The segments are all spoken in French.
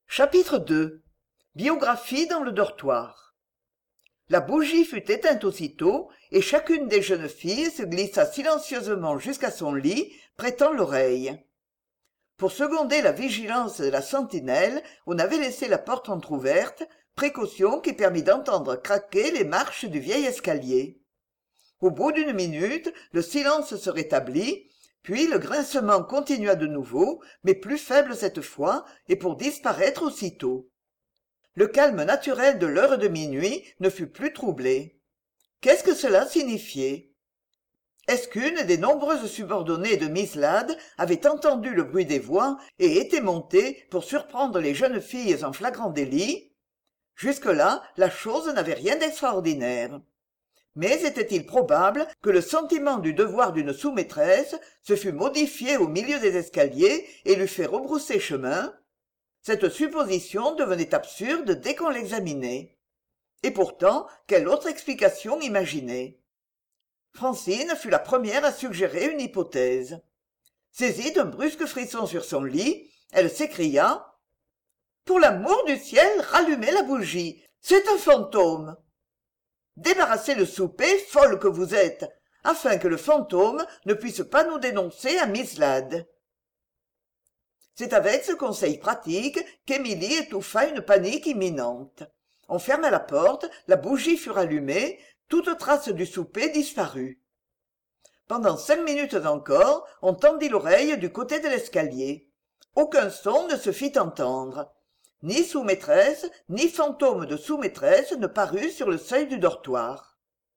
Chapitre 2. Biographie dans le dortoir. La bougie fut éteinte aussitôt, et chacune des jeunes filles se glissa silencieusement jusqu'à son lit, prêtant l'oreille. Pour seconder la vigilance de la sentinelle, on avait laissé la porte entr'ouverte, précaution qui permit d'entendre craquer les marches du vieil escalier. Au bout d'une minute, le silence se rétablit, puis le grincement continua de nouveau, mais plus faible cette fois, et pour disparaître aussitôt. Le calme naturel de l'heure de minuit ne fut plus troublé. Qu'est-ce que cela signifiait? Est-ce qu'une des nombreuses subordonnées de Miss Ladd avait entendu le bruit des voix et était montée pour surprendre les jeunes filles en flagrant délit? Jusque-là, la chose n'avait rien d'extraordinaire. Mais était-il probable que le sentiment du devoir d'une sous-maîtresse se fût modifié au milieu des escaliers et l'eût fait rebrousser chemin? Cette supposition devenait absurde dès qu'on l'examinait. Et pourtant, quelle autre explication imaginer? Francine fut la première à suggérer une hypothèse. Saisie d'un brusque frisson sur son lit, elle s'écria « Pour l'amour du ciel, rallumez la bougie, c'est un fantôme !» Débarrassez le souper, folle que vous êtes, afin que le fantôme ne puisse pas nous dénoncer à Miss Ladd. C'est avec ce conseil pratique qu'Émilie étouffa une panique imminente. On ferma la porte, la bougie fut rallumée, toute trace du souper disparut. Pendant 5 minutes encore, on tendit l'oreille du côté de l'escalier. Aucun son ne se fit entendre. Ni sous-maîtresse, ni fantôme de sous-maîtresse ne parut sur le seuil du dortoir.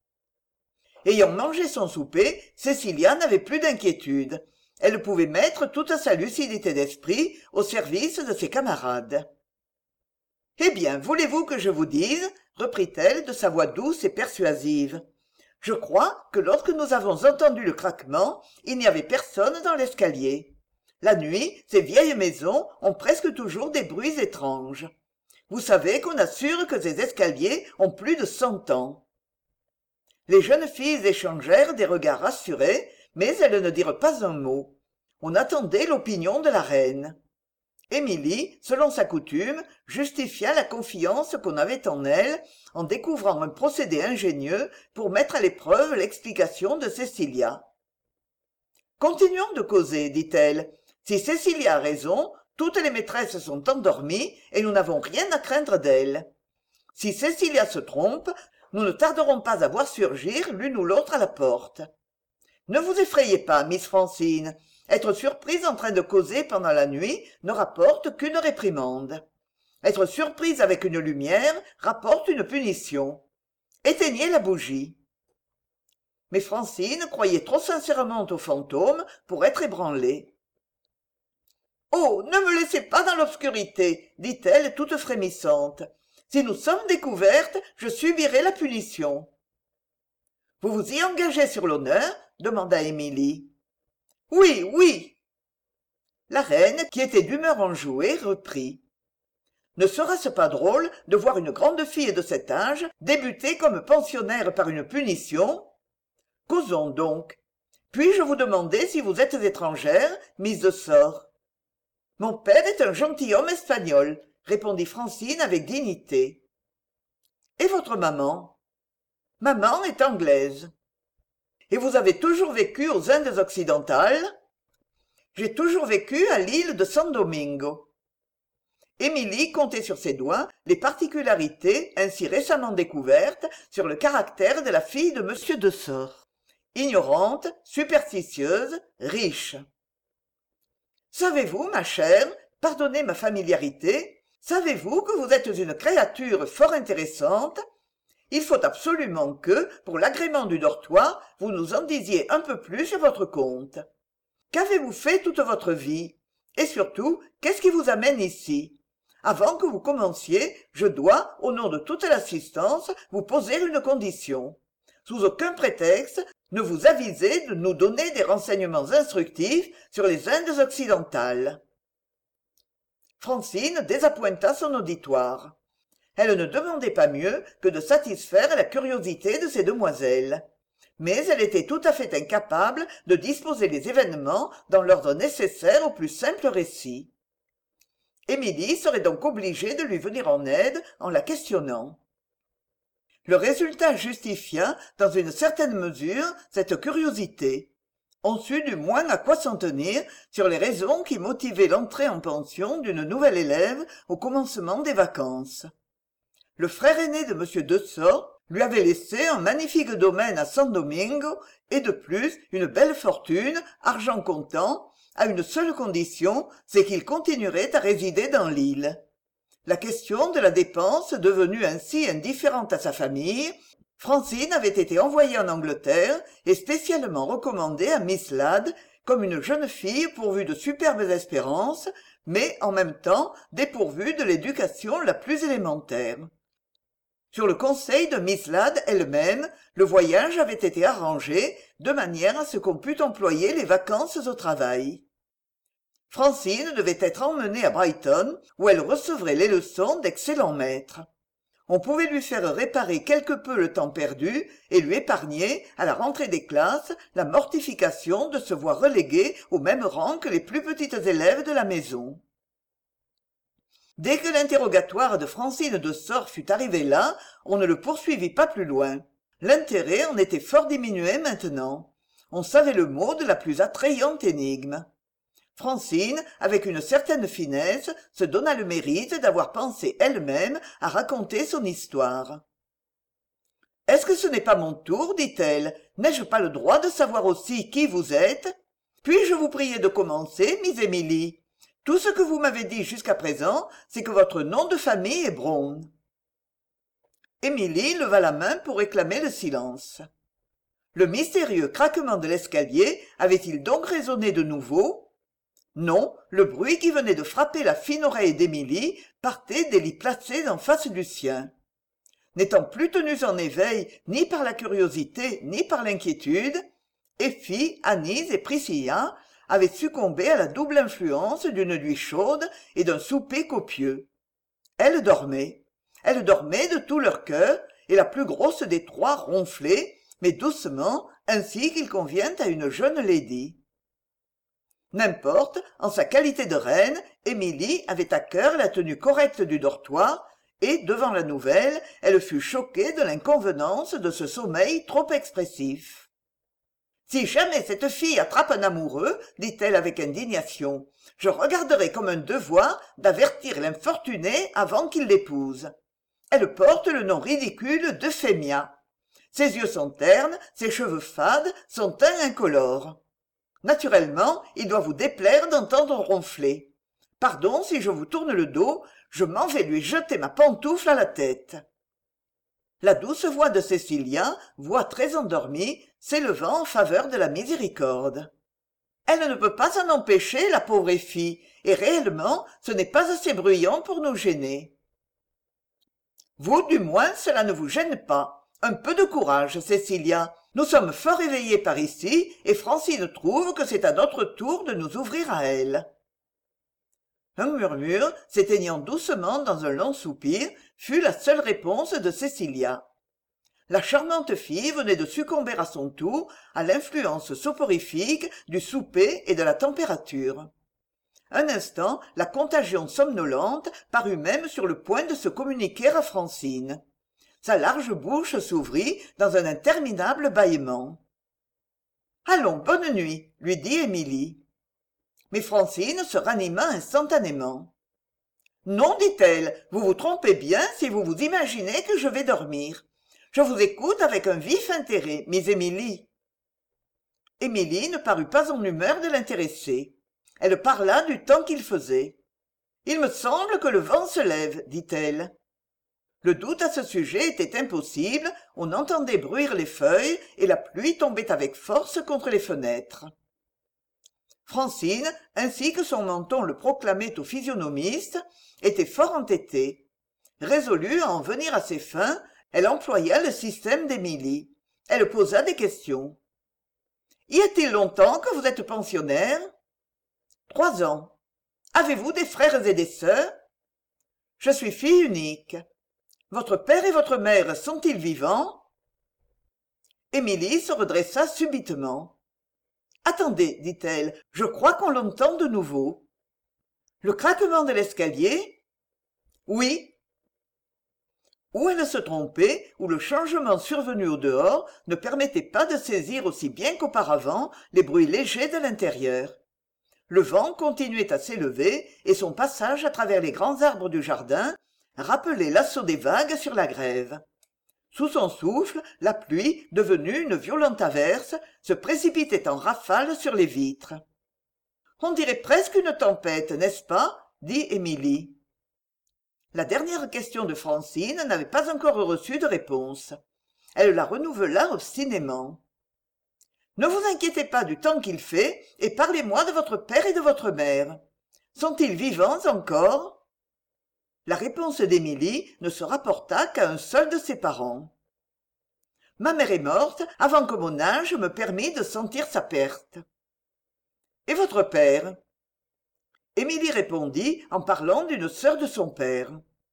Ayant mangé son souper, Cécilia n'avait plus d'inquiétude. Elle pouvait mettre toute sa lucidité d'esprit au service de ses camarades. « Eh bien, voulez-vous que je vous dise, reprit-elle de sa voix douce et persuasive, je crois que lorsque nous avons entendu le craquement, il n'y avait personne dans l'escalier. La nuit, ces vieilles maisons ont presque toujours des bruits étranges. Vous savez qu'on assure que ces escaliers ont plus de 100 ans. » Les jeunes filles échangèrent des regards rassurés, mais elles ne dirent pas un mot. On attendait l'opinion de la reine. Émilie, selon sa coutume, justifia la confiance qu'on avait en elle en découvrant un procédé ingénieux pour mettre à l'épreuve l'explication de Cécilia. « Continuons de causer, dit-elle. Si Cécilia a raison, toutes les maîtresses sont endormies et nous n'avons rien à craindre d'elles. Si Cécilia se trompe, nous ne tarderons pas à voir surgir l'une ou l'autre à la porte. Ne vous effrayez pas, Miss Francine. Être surprise en train de causer pendant la nuit ne rapporte qu'une réprimande. Être surprise avec une lumière rapporte une punition. Éteignez la bougie. » Mais Francine croyait trop sincèrement au fantôme pour être ébranlée. « Oh, ne me laissez pas dans l'obscurité, dit-elle toute frémissante. Si nous sommes découvertes, je subirai la punition. » « Vous vous y engagez sur l'honneur ?» demanda Émilie. « Oui, oui. » La reine, qui était d'humeur enjouée, reprit. « Ne sera-ce pas drôle de voir une grande fille de cet âge débuter comme pensionnaire par une punition? Causons donc. Puis-je vous demander si vous êtes étrangère, Miss de Sort? »« Mon père est un gentilhomme espagnol, » répondit Francine avec dignité. « Et votre maman? »« Maman est anglaise. »« Et vous avez toujours vécu aux Indes occidentales? »« J'ai toujours vécu à l'île de San Domingo. » Émilie comptait sur ses doigts les particularités ainsi récemment découvertes sur le caractère de la fille de M. de Sort. Ignorante, superstitieuse, riche. « Savez-vous, ma chère, pardonnez ma familiarité, savez-vous que vous êtes une créature fort intéressante? Il faut absolument que, pour l'agrément du dortoir, vous nous en disiez un peu plus sur votre compte. Qu'avez-vous fait toute votre vie? Et surtout, qu'est-ce qui vous amène ici? Avant que vous commenciez, je dois, au nom de toute l'assistance, vous poser une condition. Sous aucun prétexte, ne vous avisez de nous donner des renseignements instructifs sur les Indes occidentales. » Francine désappointa son auditoire. Elle ne demandait pas mieux que de satisfaire la curiosité de ces demoiselles. Mais elle était tout à fait incapable de disposer les événements dans l'ordre nécessaire au plus simple récit. Émilie serait donc obligée de lui venir en aide en la questionnant. Le résultat justifia, dans une certaine mesure, cette curiosité. On sut du moins à quoi s'en tenir sur les raisons qui motivaient l'entrée en pension d'une nouvelle élève au commencement des vacances. Le frère aîné de M. de Sort lui avait laissé un magnifique domaine à San Domingo et de plus une belle fortune, argent comptant, à une seule condition, c'est qu'il continuerait à résider dans l'île. La question de la dépense devenue ainsi indifférente à sa famille, Francine avait été envoyée en Angleterre et spécialement recommandée à Miss Ladd comme une jeune fille pourvue de superbes espérances, mais en même temps dépourvue de l'éducation la plus élémentaire. Sur le conseil de Miss Ladd elle-même, le voyage avait été arrangé de manière à ce qu'on pût employer les vacances au travail. Francine devait être emmenée à Brighton, où elle recevrait les leçons d'excellents maîtres. On pouvait lui faire réparer quelque peu le temps perdu et lui épargner, à la rentrée des classes, la mortification de se voir reléguée au même rang que les plus petites élèves de la maison. Dès que l'interrogatoire de Francine de Sort fut arrivé là, on ne le poursuivit pas plus loin. L'intérêt en était fort diminué maintenant. On savait le mot de la plus attrayante énigme. Francine, avec une certaine finesse, se donna le mérite d'avoir pensé elle-même à raconter son histoire. « Est-ce que ce n'est pas mon tour, dit-elle. N'ai-je pas le droit de savoir aussi qui vous êtes? Puis-je vous prier de commencer, Miss Émilie? Tout ce que vous m'avez dit jusqu'à présent, c'est que votre nom de famille est Brown. » Émilie leva la main pour réclamer le silence. Le mystérieux craquement de l'escalier avait-il donc résonné de nouveau? Non, le bruit qui venait de frapper la fine oreille d'Émilie partait des lits placés en face du sien. N'étant plus tenus en éveil ni par la curiosité ni par l'inquiétude, Effie, Anise et Priscilla avaient succombé à la double influence d'une nuit chaude et d'un souper copieux. Elles dormaient de tout leur cœur, et la plus grosse des trois ronflait, mais doucement, ainsi qu'il convient à une jeune lady. N'importe, en sa qualité de reine, Émilie avait à cœur la tenue correcte du dortoir, et, devant la nouvelle, elle fut choquée de l'inconvenance de ce sommeil trop expressif. « Si jamais cette fille attrape un amoureux, dit-elle avec indignation, je regarderai comme un devoir d'avertir l'infortuné avant qu'il l'épouse. Elle porte le nom ridicule d'Euphémia. Ses yeux sont ternes, ses cheveux fades, son teint incolore. Naturellement, il doit vous déplaire d'entendre ronfler. Pardon si je vous tourne le dos, je m'en vais lui jeter ma pantoufle à la tête. » La douce voix de Cécilia, voix très endormie, s'élevant en faveur de la miséricorde. « Elle ne peut pas s'en empêcher, la pauvre Effie, et réellement, ce n'est pas assez bruyant pour nous gêner. »« Vous, du moins, cela ne vous gêne pas. Un peu de courage, Cécilia. Nous sommes fort éveillés par ici, et Francine trouve que c'est à notre tour de nous ouvrir à elle. » Un murmure, s'éteignant doucement dans un long soupir, fut la seule réponse de Cécilia. La charmante fille venait de succomber à son tour à l'influence soporifique du souper et de la température. Un instant, la contagion somnolente parut même sur le point de se communiquer à Francine. Sa large bouche s'ouvrit dans un interminable bâillement. « Allons, bonne nuit, lui dit Émilie. Mais Francine se ranima instantanément. « Non, dit-elle, vous vous trompez bien si vous vous imaginez que je vais dormir. Je vous écoute avec un vif intérêt, Miss Émilie. » Émilie ne parut pas en humeur de l'intéresser. Elle parla du temps qu'il faisait. « Il me semble que le vent se lève, dit-elle. » Le doute à ce sujet était impossible, on entendait bruire les feuilles et la pluie tombait avec force contre les fenêtres. Francine, ainsi que son menton le proclamait aux physionomistes, était fort entêtée. Résolue à en venir à ses fins, elle employa le système d'Émilie. Elle posa des questions. « Y a-t-il longtemps que vous êtes pensionnaire ?»« 3 ans. »« Avez-vous des frères et des sœurs ?»« Je suis fille unique. »« Votre père et votre mère sont-ils vivants ?» Émilie se redressa subitement. « Attendez, dit-elle, je crois qu'on l'entend de nouveau. » Le craquement de l'escalier? Oui. Ou elle se trompait, ou le changement survenu au dehors ne permettait pas de saisir aussi bien qu'auparavant les bruits légers de l'intérieur. Le vent continuait à s'élever, et son passage à travers les grands arbres du jardin rappelait l'assaut des vagues sur la grève. Sous son souffle, la pluie, devenue une violente averse, se précipitait en rafales sur les vitres. « On dirait presque une tempête, n'est-ce pas ?» dit Émilie. La dernière question de Francine n'avait pas encore reçu de réponse. Elle la renouvela obstinément. « Ne vous inquiétez pas du temps qu'il fait, et parlez-moi de votre père et de votre mère. Sont-ils vivants encore ?» La réponse d'Émilie ne se rapporta qu'à un seul de ses parents. « Ma mère est morte avant que mon âge me permît de sentir sa perte. »« Et votre père ?» Émilie répondit en parlant d'une sœur de son père.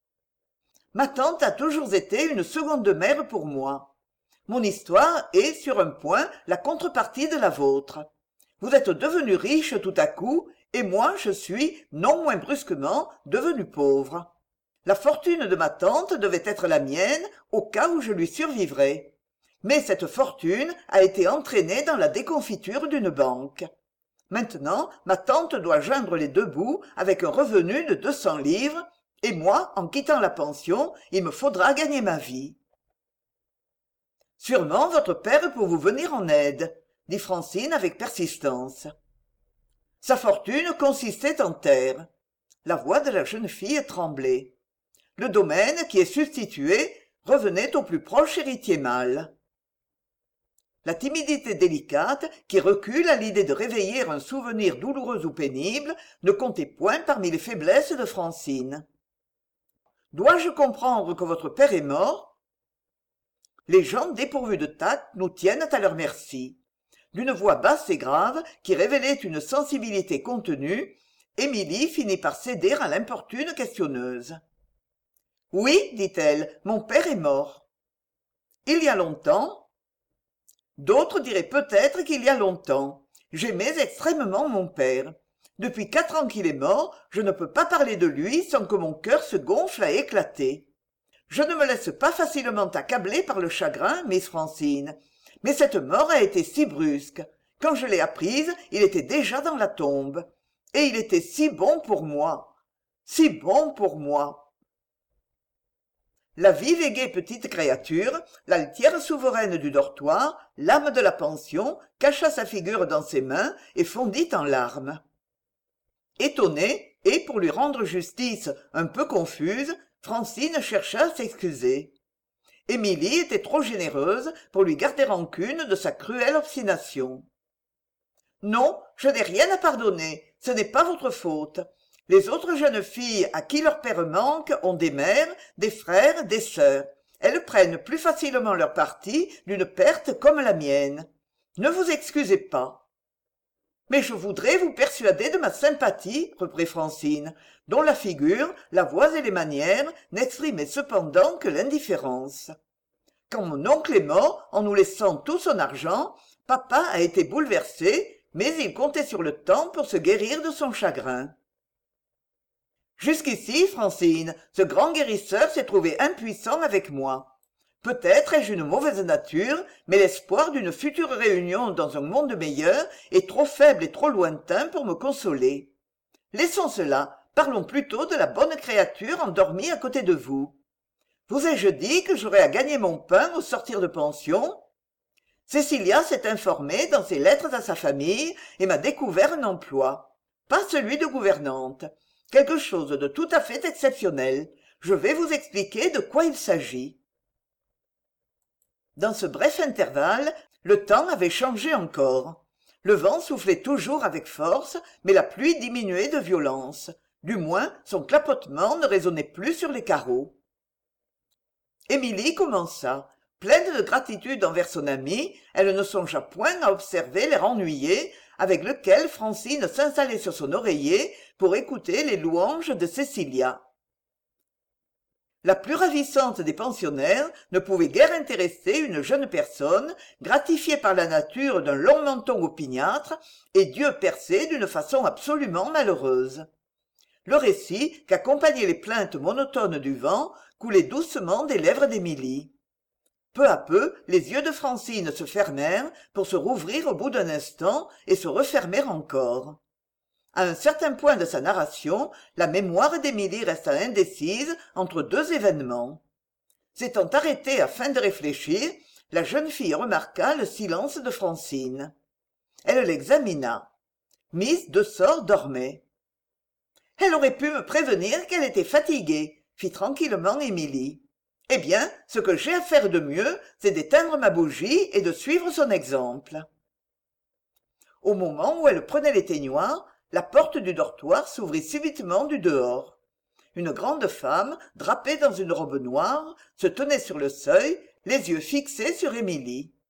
« Ma tante a toujours été une seconde mère pour moi. Mon histoire est, sur un point, la contrepartie de la vôtre. Vous êtes devenu riche tout à coup, et moi je suis, non moins brusquement, devenu pauvre. La fortune de ma tante devait être la mienne au cas où je lui survivrais. Mais cette fortune a été entraînée dans la déconfiture d'une banque. Maintenant, ma tante doit joindre les deux bouts avec un revenu de 200 livres, et moi, en quittant la pension, il me faudra gagner ma vie. »« Sûrement votre père peut vous venir en aide, » dit Francine avec persistance. Sa fortune consistait en terres. La voix de la jeune fille tremblait. Le domaine qui est substitué revenait au plus proche héritier mâle. La timidité délicate, qui recule à l'idée de réveiller un souvenir douloureux ou pénible, ne comptait point parmi les faiblesses de Francine. « Dois-je comprendre que votre père est mort ?» Les gens dépourvus de tact nous tiennent à leur merci. D'une voix basse et grave, qui révélait une sensibilité contenue, Émilie finit par céder à l'importune questionneuse. « Oui, dit-elle, mon père est mort. »« Il y a longtemps ?» D'autres diraient peut-être qu'il y a longtemps. J'aimais extrêmement mon père. Depuis 4 ans qu'il est mort, je ne peux pas parler de lui sans que mon cœur se gonfle à éclater. Je ne me laisse pas facilement accabler par le chagrin, Miss Francine. Mais cette mort a été si brusque. Quand je l'ai apprise, il était déjà dans la tombe. Et il était si bon pour moi. Si bon pour moi. La vive et gaie petite créature, l'altière souveraine du dortoir, l'âme de la pension, cacha sa figure dans ses mains et fondit en larmes. Étonnée, et pour lui rendre justice un peu confuse, Francine chercha à s'excuser. Émilie était trop généreuse pour lui garder rancune de sa cruelle obstination. « Non, je n'ai rien à pardonner, ce n'est pas votre faute. Les autres jeunes filles à qui leur père manque ont des mères, des frères, des sœurs. Elles prennent plus facilement leur parti d'une perte comme la mienne. Ne vous excusez pas. »« Mais je voudrais vous persuader de ma sympathie, » reprit Francine, dont la figure, la voix et les manières n'exprimaient cependant que l'indifférence. « Quand mon oncle est mort, en nous laissant tout son argent, papa a été bouleversé, mais il comptait sur le temps pour se guérir de son chagrin. » Jusqu'ici, Francine, ce grand guérisseur s'est trouvé impuissant avec moi. Peut-être ai-je une mauvaise nature, mais l'espoir d'une future réunion dans un monde meilleur est trop faible et trop lointain pour me consoler. Laissons cela, parlons plutôt de la bonne créature endormie à côté de vous. Vous ai-je dit que j'aurais à gagner mon pain au sortir de pension ? Cécilia s'est informée dans ses lettres à sa famille et m'a découvert un emploi. Pas celui de gouvernante. Quelque chose de tout à fait exceptionnel. Je vais vous expliquer de quoi il s'agit. Dans ce bref intervalle, le temps avait changé encore. Le vent soufflait toujours avec force, mais la pluie diminuait de violence. Du moins, son clapotement ne résonnait plus sur les carreaux. Émilie commença. Pleine de gratitude envers son amie, elle ne songea point à observer l'air ennuyé avec lequel Francine s'installait sur son oreiller pour écouter les louanges de Cécilia. La plus ravissante des pensionnaires ne pouvait guère intéresser une jeune personne gratifiée par la nature d'un long menton opiniâtre et d'yeux percés d'une façon absolument malheureuse. Le récit, qu'accompagnaient les plaintes monotones du vent, coulait doucement des lèvres d'émilie. Peu à peu, les yeux de Francine se fermèrent pour se rouvrir au bout d'un instant et se refermer encore. À un certain point de sa narration, la mémoire d'émilie resta indécise entre deux événements. S'étant arrêtée afin de réfléchir, la jeune fille remarqua le silence de Francine. Elle l'examina. Miss de Sort dormait. « Elle aurait pu me prévenir qu'elle était fatiguée, » fit tranquillement Émilie. « Eh bien, ce que j'ai à faire de mieux, c'est d'éteindre ma bougie et de suivre son exemple. » Au moment où elle prenait l'éteignoir, la porte du dortoir s'ouvrit subitement du dehors. Une grande femme, drapée dans une robe noire, se tenait sur le seuil, les yeux fixés sur Émilie.